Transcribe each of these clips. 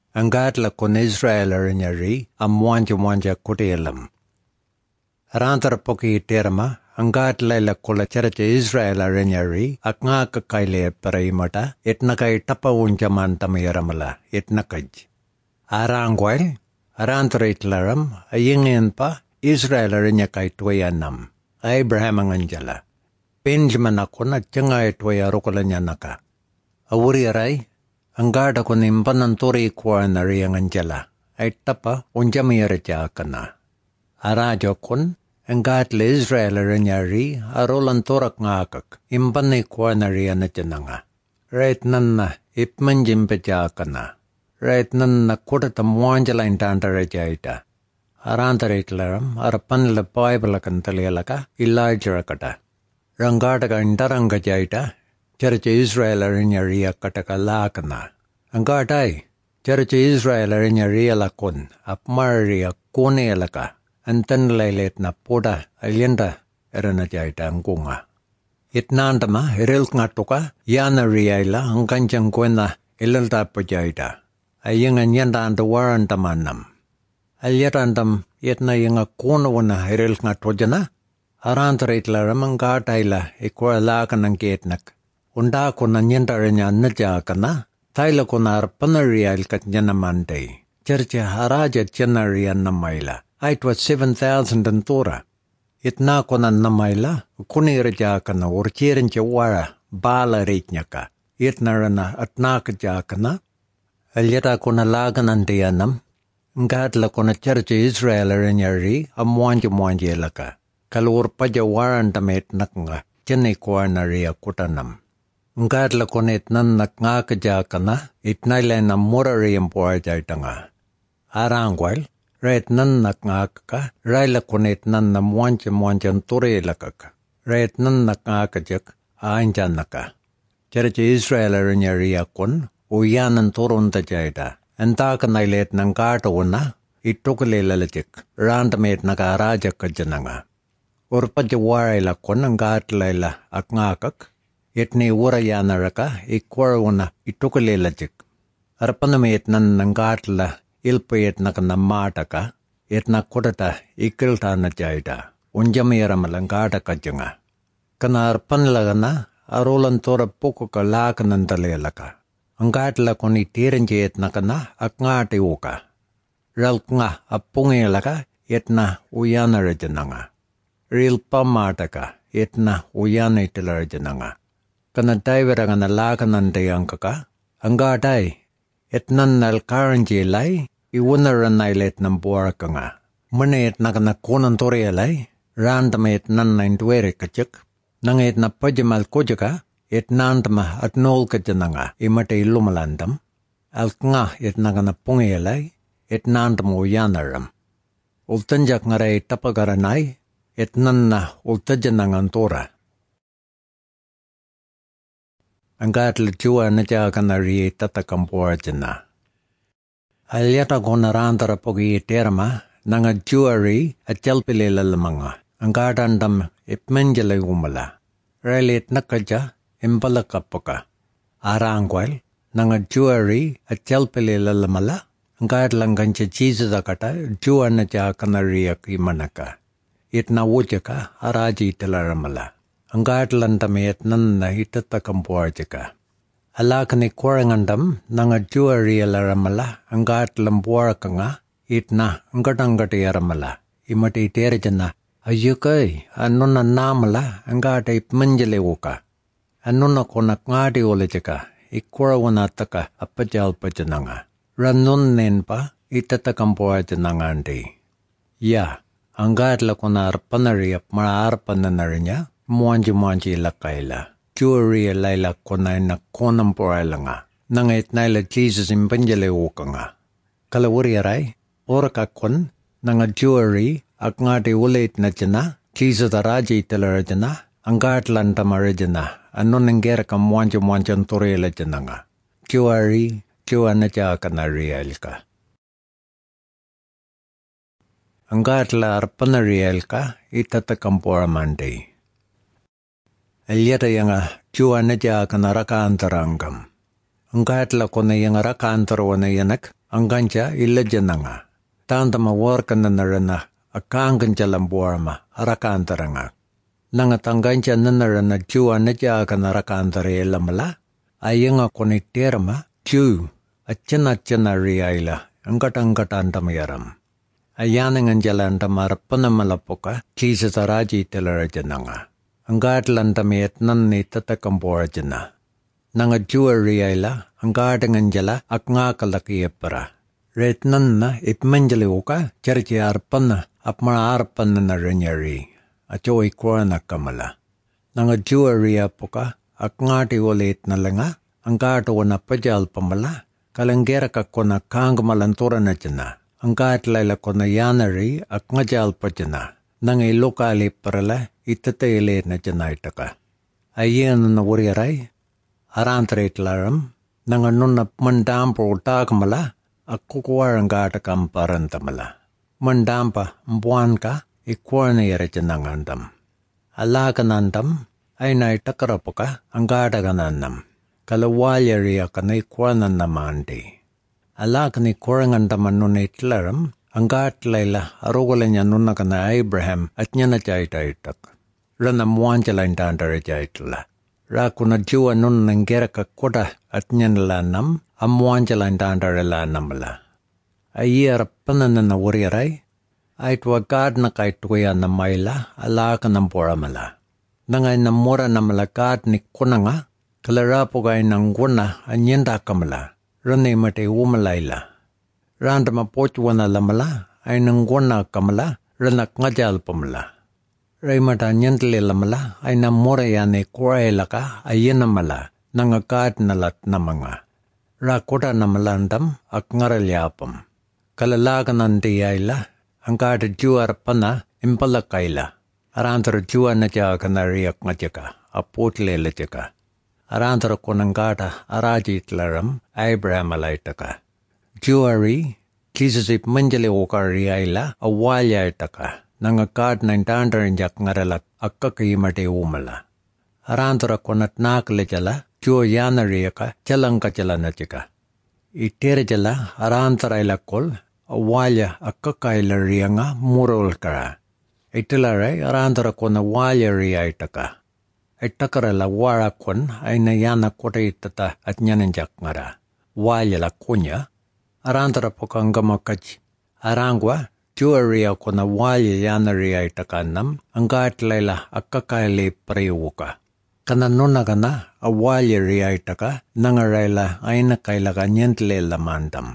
Angatla kun Israeler nyari amwanja kutielam. Arantar poki terma angatla la kula church Israeler nyari akngaka kaile parimata etnakai tapa unjaman tamiramala etnakaj. Arangwal arantar itlaram ayingin pa Israeler nyakai tuyanam. Abraham anganjala. Benjamin akuna tjanga tuya rokolanya naka. Awuri aray Angada ko nimbanan tori kwa na riyanganjala ay tapa unjamiyarja kana. Arajo kun angatla Israel nyari arolan torak ngakak imbanay kwa na riyanajana. Right nanna ipmanjim peja kana. Right nanna kudata muanjala intantaraja ita. Arantaritlaram arapan la Bible kantaliyalaka Elijah kata. Rangada ka intaranga jaita. Church Israel nyari kataka lakana. Angatai, Church Israel nyari lakon, apmari kone laka, antan lailet na poda alienda erana jaita angunga. Itnandama erilk ngatuka, yana riaila angkanjang kwena ilalta pajaita. Ayang anyanda andawaran tamanam. Alyatandam yetna yanga kona wana erilk ngatojana, arantaritlaram angataila ikwa lakanang ketnak. Unda ko na nyentaranya naja kana, taila ko na arpanarial kat nyanamante. Churcha haraja tjanarian namaila. It was 7,000 and tora. Itna ko na namaila, kuniraja kana urchirin wara bala ritnyaka. Itnarana atnaka kana. Alyata ko na laganante yanam. Ngatla ko na churcha Israel nyari amwanja laka. Kalur paja waran tamet nakanga. Chene ko na ria kutanam. Ngatla konet nan nakngakaja kana, itnaila na murari ang puarjaitanga. Arangwal, rait nan nakngakaka, raila konet nan na muancha turilakaka. Rait nan nakngakajak, aanjanaka. Church Israel nyariya kun, uyanan turunta jaita. Antaka nailet ng katawana, itukulilalatik, randamet nakarajak kajananga. Urpajawaray kun ang katlaila akngakak, Itni warayanaraka ikwarwana itukulilajik. Arpanamet nan nangatla ilpayet nakanamataka itna kudata ikilta na jaida. Unjamira malangata kajanga. Kana arpanlagana arolan tora poko ka lakanan talelaka. Angatla kuni tirinjet nakana akngati uka. Ralk nga apungilaka itna uyanarajananga. Ril pamataka itna uyanitalajananga. Kana taivera kana lakanan tayangkaka, anggatai, etnan nal karanjilay, iwunaran nailet ng buwara ka nga. Manit na kana kunan torialay, randam etnan na intuere kachik, nang etna pajamal kujaka, etnantama at nol kajana nga, imatay lumalandam, alk nga etna kana pungialay, etnantam uyanaram. Ultanjak nga ray tapagaranay, etnan na ultajan ng antora. Angatla jua na jagan ari tatakampuarjana. Alyata ko narantara pogi terma nanga juari at jalpilila lamanga. Angatandam ipmenjala umala. Relit nakaja impalakapaka. Arangwal nanga juari at jalpilila lamala. Angatlang kancha Jesus akata jua na jagan ari akimanaka. Itna wujaka araji talaramala. Angatlandamet nan na hitatakampuarjaka. Alakani kwarangandam nanga juari alaramala angatlampuaraka nga itna angatangati aramala. Imati terjana ayukai anuna namala angata ipmanjale uka. Anuna konak ngati olejaka ikwaranataka apajalpajananga. Ranun nenpa itatakampuarjananga andi. Ya, angatla kona arpanari apmararpananarinya. Muanji lakaila. Juari laila kona na konam poralanga. Nangait naila Jesus impanjale uka nga. Kalawuri aray, oraka kon, nanga juari, ak ngati ulit na jana, Jesus araji talara jana, angatlan tamara jana, anon nanggera ka muanji turela jana nga. Juari, juana jaka na real ka. Angatla arpana real ka, itatakampora mandi. Alyata yanga juana jaka naraka antarangam. Anggatla kona yang rakantaro na yanak, anggancha illa jananga. Tantama warkan na rana, akangan jalan buarma, arakantaranga. Nanga tangancha nanarana jua na jaka na rakantare lamala, ayanga koni terma, ju, achana riaila, angkatantamayaram. Ayanangan jalan tamarapana malapoka, Jesus araji telarajananga. Anggatlantamayat nanni tatakamborajana. Nanga riaila, anggadangan jala aknga kalakiyapara. Ret nanna ipmanjali uka, charji arpana, apmara arpana na rinyari. Achoy korana kamala. Nanga ria poka, akngati ulit na langa, anggato wana pajal pamala, kalanggera ka kona kangamalantura na jana. Anggat laila kona yanari, akngajal pa jana. Nanga ilokali parala, itatayili na jana itaka. Ayan na wariaray, arantret laram, nanga nuna mandampo utakamala, akukuwarang gata kamparantamala. Mandampa mbuan ka, ikwarna yarajanangandam. Alakanandam, ay naitakaраpoka, angadaganandam. Kalawalyariya ka na ikwarna namandi. Alakani kwarangandaman nunitlaram, angatlayla arugalanya nunaka na Abraham at niya na jaytaytak. Ranamuanjalain dandarajaytla. Rakuna juwa nun nanggera ka koda at niya nalanam, amuanjalain dandaralanamala. Ayirapanan na nawariray, ay tuwagad na kay tuya na mayla, alaka ng poramala. Nangay namura na malagad ni kunanga, kalarapo kay ng guna, anyenda kamala, ranay mati umalayla. Randa mapochwa na lamala, ay ng guna kamala, ranak ngajal pamala. Ray mata nyentli lamala, ay namura yan ay kuray laka, ay yanamala, nangagad na lat na mga. Rakuda na malandam, ak ngaralyapam. Kalalakan ng tiyayla, ang kada juar pana impalakayla. Arantar juar na siya kanariyak nga siya aputlela siya. Arantar ko ng kada araji tlaram Abraham alayta ka. Juari, Jesus ipmanjali ukariyayla awalya itaka. Nangagad na intandarin siya ngaralak akkakimate umala. Arantar ko natnakla jala, juar yanariya ka, jalang ka jala na siya. Itira jala arantar ay lakol, awalya akkakaila riya nga murol kara. Itilaray arantara ko na walya riya itaka. Itakara la wara kon ay nayana kota itata at nyananjak ngara. Walya la kunya, arantara po kang gamakaj. Arangwa, juwa riya ko na walya yana riya itaka nam, anggat layla akkakaila prewuka. Kananuna ka na, awalya riya itaka, nangarayla ay nakaila ka nyentle lamandam.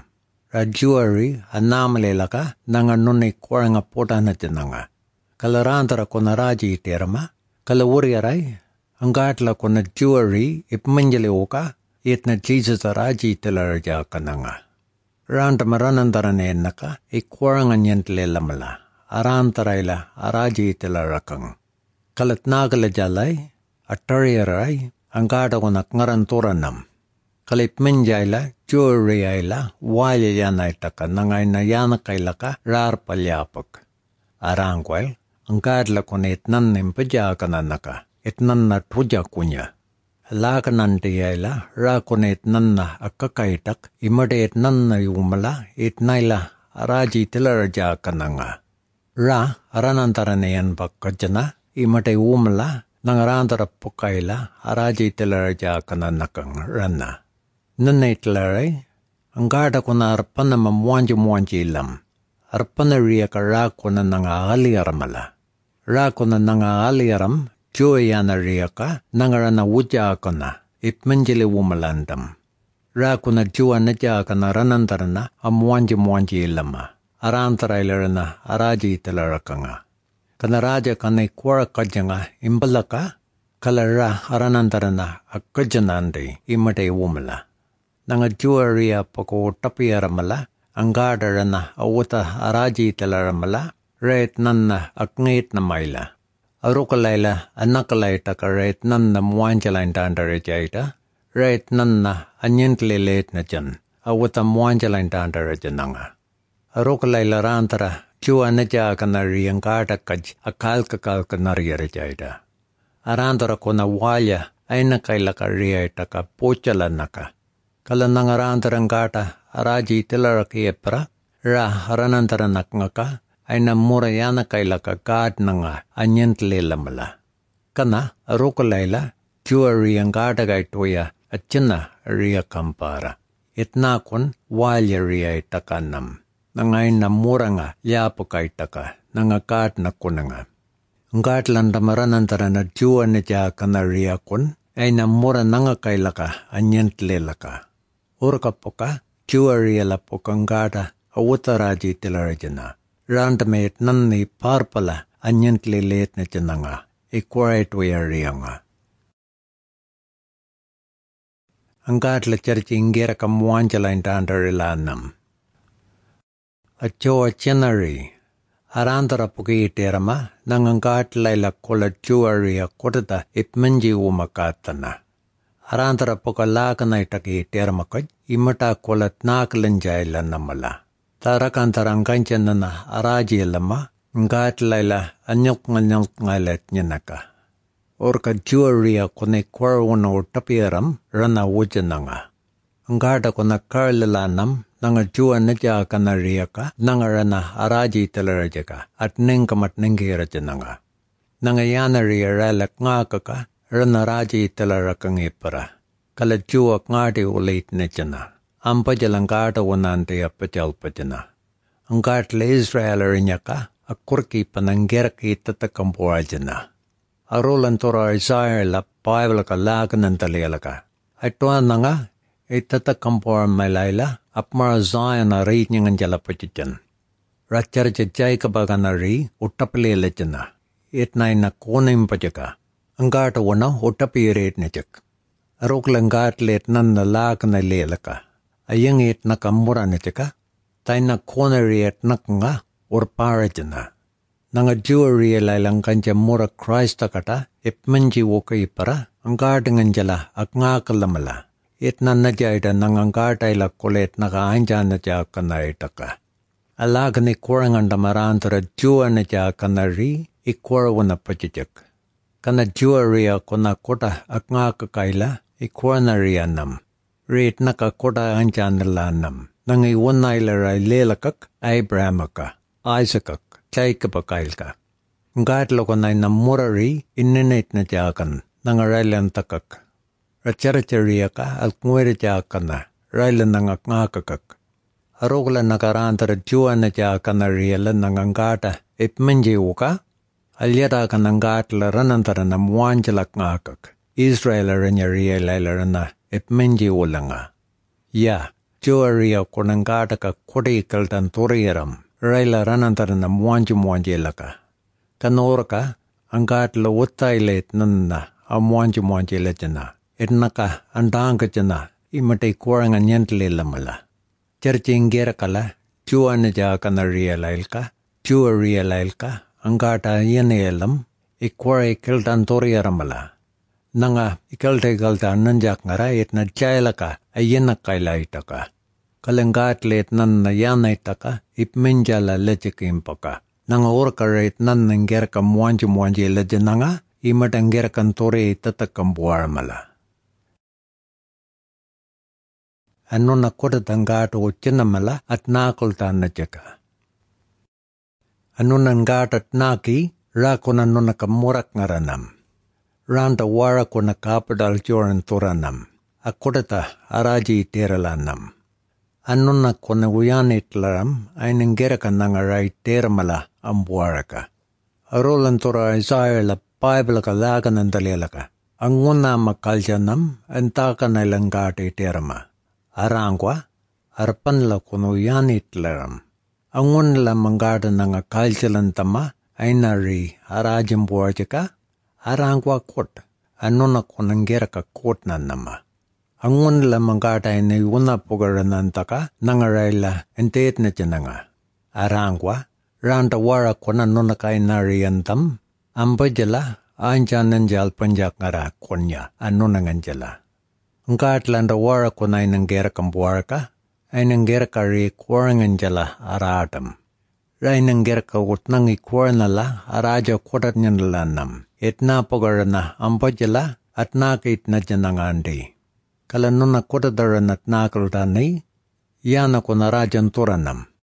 Rajuari anamalela ka nanganunay koranga pota na tinanga. Kalarantara ko na raji iterma, kalawuriaray, anggatla ko na juari ipmanjali uka, it na Jesus raji tilarja ka nga. Ranta maranandaran na ka, ikwaranga nyentle lamala, arantarayla araji tilarakang. Kalatnagala jalay, atariaray, anggata ko na ngaranturanam. Kalipmenjayla, juriyayla, walya yanaytaka, nangay na yanakaylaka, rarpalyapak. Arangkwal, ang kadla ko na itnan nimpadya ka na naka, itnan na tudya kunya. Alaka nantiyayla, ra ko na itnan na akakaytak, imade itnan na yumala, itnayla, araji tilarja ka na nga. Ra, aranantara na yan pagkadyana, imade umala, nangarantara pokayla, araji tilarja ka na nakang rana. Nanaytlaray, ang gada ko na arpan na mamuanji ilam. Arpan na riya ka ra ko na nangaaliaramala. Ra ko na nangaaliaram, juya na riya ka, nangara na wudya ko na, ipmanjili wumalandam. Ra ko na juwa na dya ka na ranantara na, amuanji ilama. Arantaraylara na, araji italara ka nga. Kanaraja ka na ikwara ka dya nga, imbalaka, kalara aranantara na, akadyanandi, imatay wumala. Nanga juariya pako tapiyaramala, ang gadara na awuta araji talaramala, ret nanna akngit na mayla. Arukalayla anakalayta ka ret nanna muanjalain dandarajayta, ret nanna anyentlilet na dyan, awuta muanjalain dandarajyan nga. Arukalayla rantara, juwa na dya ka na riyang gada kaj akal ka nariyarajayta. Arantara ko na walya ay nakayla ka riyayta ka puchalan na ka. Kala nangarantarangata araji tilaraki epra, ra haranantaranakngaka, ay namura yana kailaka God nanga anyentlelamala. Kana arukalayla, juari ang gadagay tuya at china ria kampara. Itnakon walya ria itakanam. Nangay namura nga yapakay taka, nanga God na kunanga. Ang God landamaranantara na juwa na dya kana ria kun, ay namura nanga kailaka anyentlelaka. Urka poka, juwa ria la pokang gada, awutaraji tilarajana. Randamayat nanni parpala anyentlelet na jananga. Ikwaray tuya riyanga. Ang God la charchi ingira kamuanjala intandarilanam. At joa chinari. Arantara puki iterama, nangang God layla kola juariya kodata ipmenji umakatana. Arantara puka lakana itaki iterama kaj, imata kola naklanjayla namala. Tarakantarang kanchanana araji lama, God layla anyok ngaylat nyanaka. Orka juariya kone kwarwana utapiram rana wujananga. Ngada kona karlalanam, nanga jua naja kanariyaka, nanga rana araji talarajaka, at ningkamat ningirajananga. Nanga yanariya ralak ngakaka, rana raji talarakang ipara. Kala jua ngadi ulit na jana. Ampajalang gada wanante apajalpajana. Ang gada Israel rinyaka, akurki pananggeraki tatakampuajana. Arulan tora Isaiah la Bible ka lakan ng talilaka. Ito nga, itatakampuar malayla, apmara Zion na rin niyang jalapatijan. Ratjar jajay kabaga na rin, utapilila jana. Itnay na kunim pa jaka. Ang gata wana, utapirit na jak. Aruklang gatlet nan na lakan na lilaka. Ayang it nakamura na jaka. Tay na kunariet nakanga, urpara jana. Nanga juari laylang kanja mura Christa kata, ipmenji wuka ipara, ang gadangan jala ak ngakalamala. Itnan na jayda nang ang gatayla kulit nakaanjan na jaya kanaitaka. Alaga ni kurangan damarantara jua na jaya kanari, ikurawana pachijak. Kana juari ako na kota ak ngakakaila, ikuranariya nam. Rit nakakota anjan nalanam. Nang iwanay laray lelakak, Abrahamaka, Isaacak. Jacob akailka. Ngatlo ko na namurari ininit na jakan ng railan takak. Racharachariya ka at ngwere jakan na railan ng akngakakak. Arukla nakarantara juwa na jakan na riyalan ng angata ipmenjiw ka. Alyata ka ng gatla ranantara na muanjalak ngakak. Israel ranya riyalala na ipmenjiw lang nga. Ya, juwa riya ko ng gata ka kurikal tan turiram. Raila ranantara na muanji laka. Kanora ang gatla utailet nanna a muanji lajana. Itnaka andanga jana imatay kurangan yentli lamala. Charching gerakala, jua na jaka na realailka, jua realailka, ang gata yanelam, ikwara ikiltan toriaramala. Nanga ikilta nanjak ngara itna jailaka ayenakailaitaka. Kalanggatlet nan na yanay taka, ipmenjala lechikimpaka. Nanga urkarait nan nanggerka muanji lejananga, imatanggerkan tori tatakambuaramala. Ano na kodatanggato uchinamala at nakultan na jaka. Ano nang gatat naki, rako na no nakamurak ngaranam. Ranta wara ko na kapadal joran turanam. Akodata araji teralanam. Ano na kona uyanit laram ay nanggerakan ng aray termala ang buwaraka. Arolan tora Isaiah la Bible ka laga ng dalilaka. Ang una makaljanam ang taka na ilang gati terma. Arangwa, arpan la kona uyanit laram. Ang una la manggada ng akaljalan tama ay nari arajang buwaraka. Arangwa kot, ano na kona nggera kot na nama. Angun la mangkata ini una pugaranan taka nangarayla entet na jananga. Arangwa, ranta wara kona nona kay nariyantam, ambajala anjan nanjal panjak ngara konya ano nanganjala. Ngkat landa wara kona inanggera kambuarka, ay nanggera kari kwaranganjala aratam. Ray nanggera ka utnang ikwaranala araja kodat nyandalanam. Itna pugarana ambajala at nakit na janangandi. kala nuna kotadaran at nakaltani, yana ko na rajan turanam.